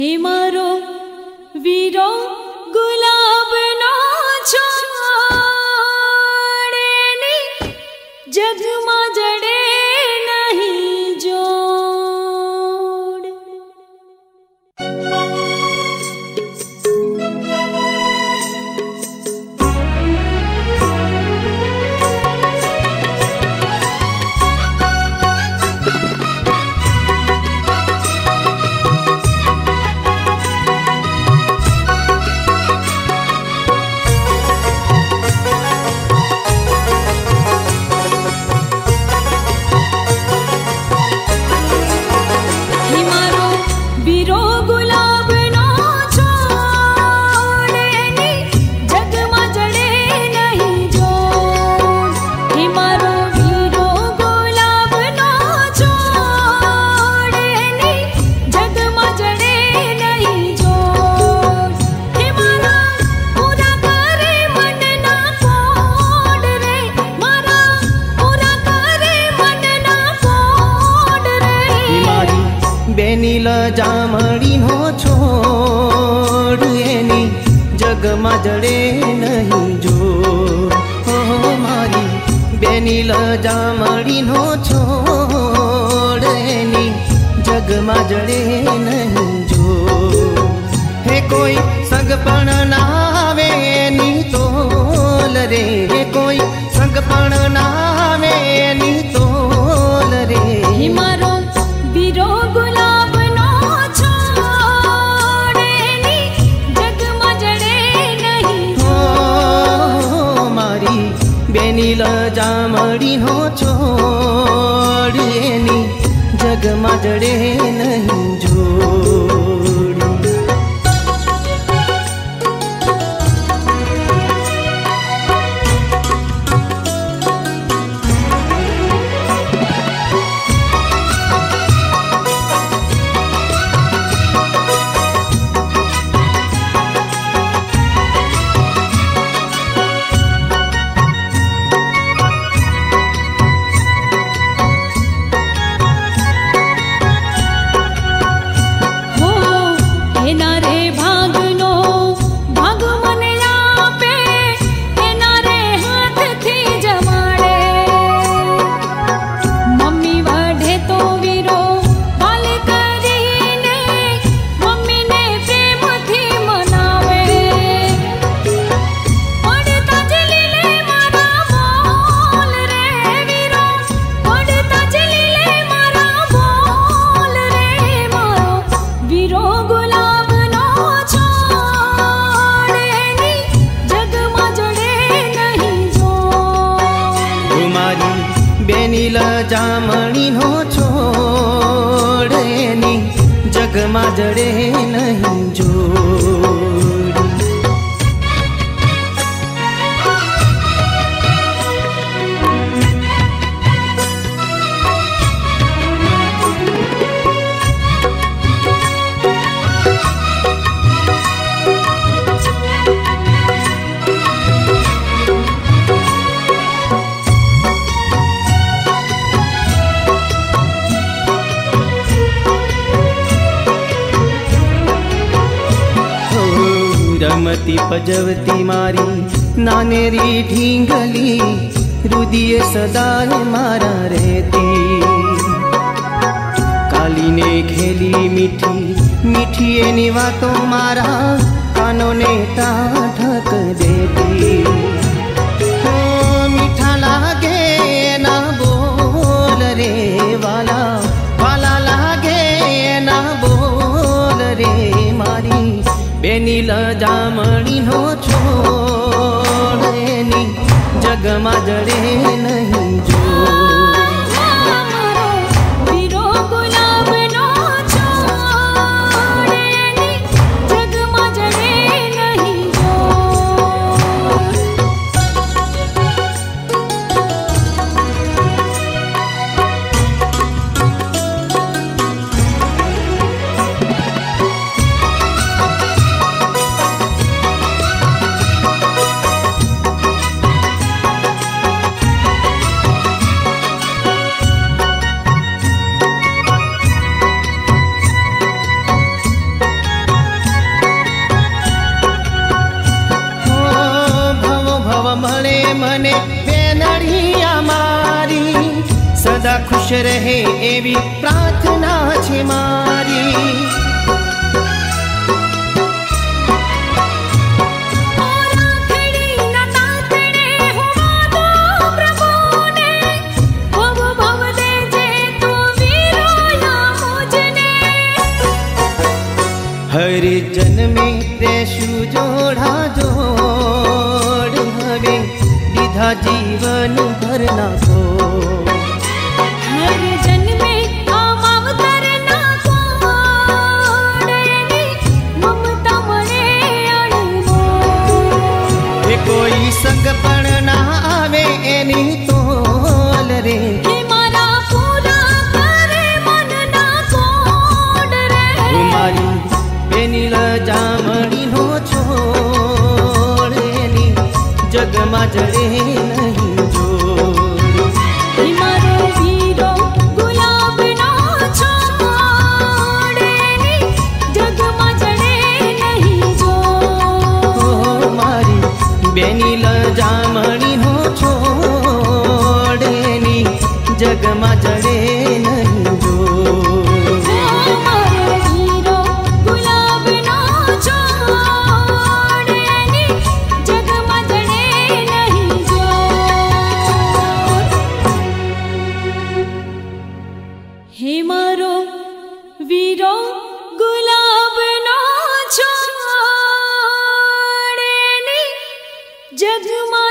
हे मारो वीरो गुलाब नो छोड़े नी जग में जड़े नहीं जोड़। बेनील जामड़ी नो छोड़ एनी जग में जड़े नहीं जो। मारी बेनील जामड़ी नो छोड़ एनी जग में जड़े नहीं जो। हे कोई संग पण ना आवे नी तोल रे, हे कोई संग पण ना आवे नी तोल रे। मारो वीरो गुलाब नो छोड़े नी जग में जड़े नहीं। हो मारी बेनील जामड़ी नो छोड़ एनी जग में जड़े नहीं जोड़। बेनील जामड़ी नो छोड़ एनी जग में जड़े नहीं जोड़। रमती पजवती मारी नानेरी ढींगली रुदिये सदा मारा रहती। काली ने खेली मीठी मीठी एनी वातो मारा कानों ने ढक देती। हो मीठा लागे ना बोल रे वाला, वाला लागे ना बोल रे। मारी बेनील जामड़ी नो छोड़ एनी जग में जड़े नहीं जो। बने बेनड़िया मारी, सदा खुश रहे एवी प्रार्थना छे मारी। हर जन्मे रेशु जोड़ा जोड़, हवे विधा जीवन भरना को। हर जन्मे मावतर ना कोडनी, ममता मरे अणमोल। हे कोई संग पण ना आवे एनी तोल रे, हे मारा पूरा करे मन ना कोड रे। मारी बेनील जामड़ी नो छोड़ेनी, जग मा जड़े नहीं जोड़। हे मारो वीरो गुलाब ना छोड़ेनी, जग मा जड़े नहीं जोड़। मारी बेनील जामड़ी नो छोड़ेनी, जग मा जड़े नहीं जोड़। मारो वीरो गुलाब ना छोड़ेनी, जग मा जड़े नहीं जोड़। हे मारो वीरो गुलाब ना छोड़ेनी, जग मा